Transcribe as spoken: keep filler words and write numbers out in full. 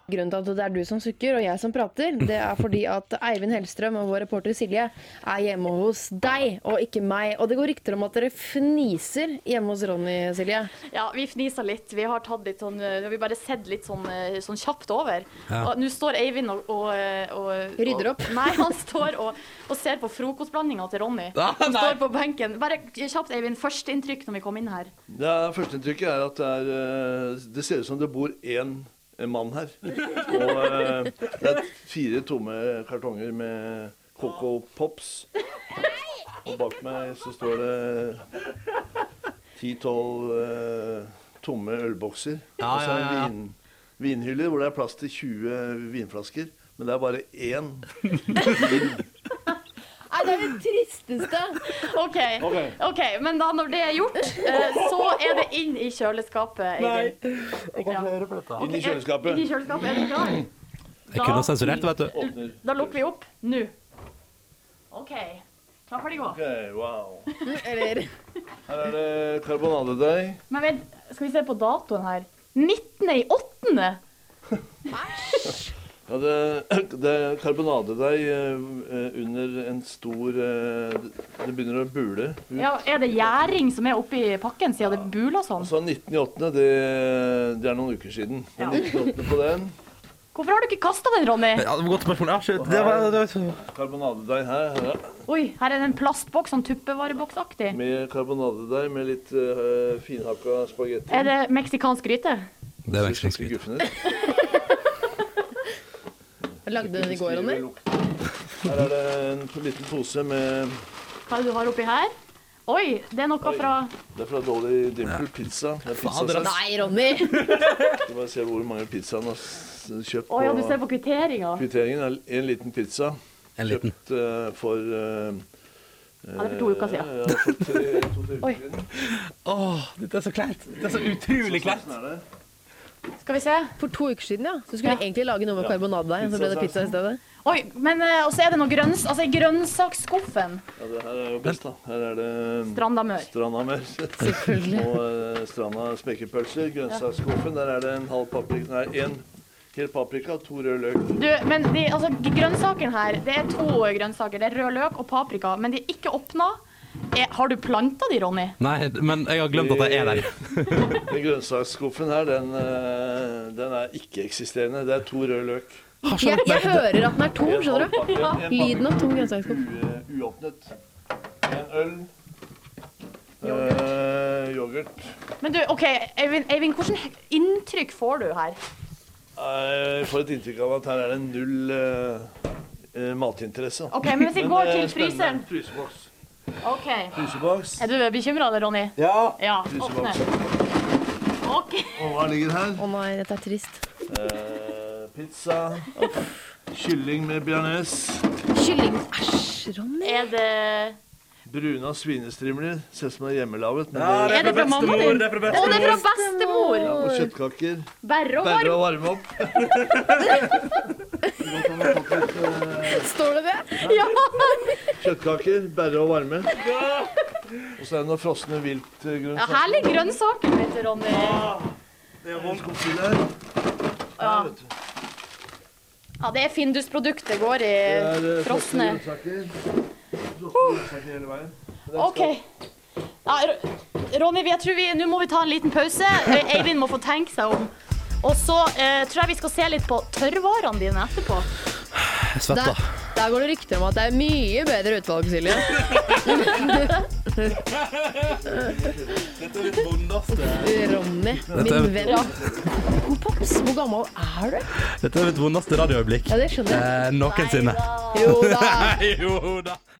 Grunnen til at det er du som sukker og jeg som prater, det er fordi at Eivind Hellstrøm og vår reporter Silje er hjemme hos deg, og ikke meg. Og det går rykter om at dere fniser hjemme hos Ronny, Silje. Ja, vi fniser litt. Vi har tatt litt sånn, vi har bare sett litt sånn, sånn kjapt over. Ja. Og nå står Eivind og, og, og rydder opp. Og, nei, han står og, og ser på frokostblandinga til Ronny. Ah, han står på benken. Bare kjapt, Eivind, førsteinntrykk når vi kom inn her. Ja, førsteinntrykket er at det er, det ser ut som det bor én en mann her. Og uh, det er fire tomme kartonger med Coco Pops. Og bak meg så står det ti tolv uh, tomme ølbokser. Ja, og så er det ja, ja. vin, vinhyller hvor det er plass til tjue vinflasker. Men det er bare én vin. Nei, det er det tristeste. Okay. ok, ok, men da når det er gjort, så er det inn i kjøleskapet. Nei, jeg kan ikke høre på dette. Inn i kjøleskapet. Inn i kjøleskapet, er du klar? Jeg kunne sensurert, vet du. Åpner. Da lukker vi opp, nå. Ok, klar, ferdig, gå. Ok, wow. Eller... Her er det karbonadedeig. Men vent, skal vi se på datoen her. nittende i åttende Æsj. Ja, det, det er karbonadedeig uh, under en stor uh, Det begynner å bule ut. Ja, er det gjæring som er oppi pakken, siden det buler sånn? Altså nittende i åttende, det, det er noen uker siden. Det er nittende i åttende på den. Hvorfor har du ikke kastet den, Ronny? Ja, det var godt spørsmål. Ja, shit. Det var, det var... Karbonadedeig her, her er. Oi, her er det en plastboks, sånn tuppevareboksaktig. Med karbonadedeig med litt uh, finhakka spagetti. Er det meksikansk gryte? Det er vekslingsskryt. Guffenet. Lagde den i går, Ronny? Her er det en liten pose med... Hva er det du har oppi her? Oi, det er noe Oi. fra... Det er fra Dolly Dimple Pizza. Det er pizzasaus. Nei, Ronny! Du bare ser hvor mange pizza han har kjøpt. Å ja, du ser på kvitteringen. Kvitteringen er en liten pizza. En liten. Kjøpt uh, for... Uh, Ja, det er for to uker siden. Ja, for tre, to, tre Oi. uker siden. Åh, dette er så klart. Det er så utrolig klart. Sånn er det. Skal vi se. For to uker siden, ja. Så skulle Ja. vi egentlig lage noe med karbonadedeig, og så ble det pizza i stedet. Oi, men uh, og så er det noe grønns... Altså, i grønnsaksskuffen. Ja, det her er jo best da. Her er det... Strandamør. Strandamør. Selvfølgelig. Og uh, stranda spekepølser. Grønnsaksskuffen, der er det en halv paprika. Nei, en hel paprika, to rød løk. Du, men de, altså, grønnsakene her, det er to grønnsaker. Det er rød løk og paprika, men de er ikke åpnet. Er, har du plantet de, Ronny? Nei, men jeg har glemt at jeg er der. Den grønnsaksskuffen her, den, uh, den er ikke-eksisterende. Det er to rød løk. Jeg, jeg hører at den er tom, En skjønner halv du? pakke, en pakke. Lyden av tom grønnsaksskuff. U- Uåpnet. En øl. Uh, yoghurt. Men du, ok, Eivind, Eivind, hvordan inntrykk får du her? Jeg får et inntrykk av at her er det null uh, uh, matinteresse. Ok, men hvis vi går uh, til spennende. fryseren. Fryseboks. Ok. Fryseboks. Er du bekymret, Ronny? Ja. Ja, åpne. Fryseboks. Ok. Og hva ligger her? Å nei, dette er trist. Uh, pizza. Kylling med bearnés. Kylling. Æsj, Ronny. Er det... Bruna svinestrimler. Ser ut som det er hjemmelaget. Men Ja, det Er det fra mamma din? Det er fra Å, det er fra bestemor. bestemor! ja, og kjøttkaker. Berre og Bare varm. å varme opp. Nå kan vi få litt, uh, Står det det? Ja. kjøttkaker, bare å varme. Og så er det noe frosne Ja, viltgrønnsaker. her ligger grønnsaker, vet du, Ronny. Det er vondt oppi der. Ja. Her, vet du. Ja, det er Findus-produktet går i Det er uh, frosne. grønnsaker. Frosne grønnsaker hele veien. Men det er Ok. Ja, R- Ronny, jeg tror vi, nå må vi ta en liten pause. Eivind må få tenke seg om. Og så eh, tror jeg vi skal se litt på tørrvarene dine etterpå. Jeg svetter. Der, der går det rykter om at det er mye bedre utvalg, Silje. Dette er litt vondeste. Ronny, Dette er- min venn. Coco Pops, hvor gammel er du? Dette er mitt vondeste radioøyeblikk. Ja, det skjønner jeg. Eh, noensinne. Neida. Jo da. Jo da.